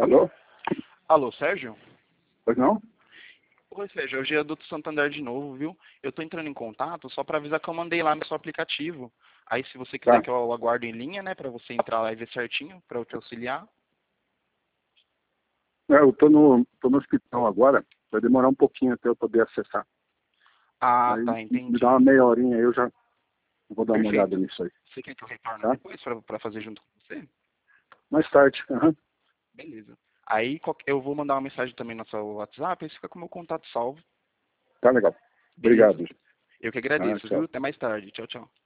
Alô? Alô, Sérgio? Pois não? Oi, Sérgio, hoje é do Santander de novo, viu? Eu tô entrando em contato só para avisar que eu mandei lá no seu aplicativo. Aí, se você quiser Tá. que eu aguardo em linha, né, para você entrar lá e ver certinho, para eu te auxiliar. Eu tô no hospital agora, vai demorar um pouquinho até eu poder acessar. Ah, Aí tá, me dá uma entendi. meia horinha aí, eu já vou dar uma olhada Perfeito. nisso aí, Você quer que eu retorne tá? depois para fazer junto com você? Mais tarde, aham. Beleza. Aí eu vou mandar uma mensagem também no seu WhatsApp, aí você fica com o meu contato salvo. Tá legal. Beleza. Obrigado. Eu que Ah, agradeço, viu? tchau. Até mais tarde. Tchau, tchau.